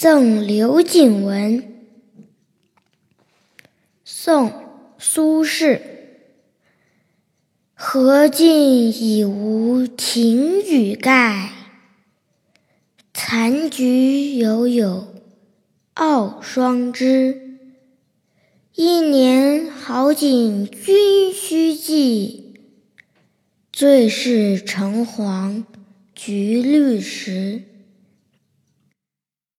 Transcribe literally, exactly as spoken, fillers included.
赠刘景文。宋·苏轼。荷尽已无擎雨盖，残菊犹有傲霜枝。一年好景君须记，最是橙黄橘绿时。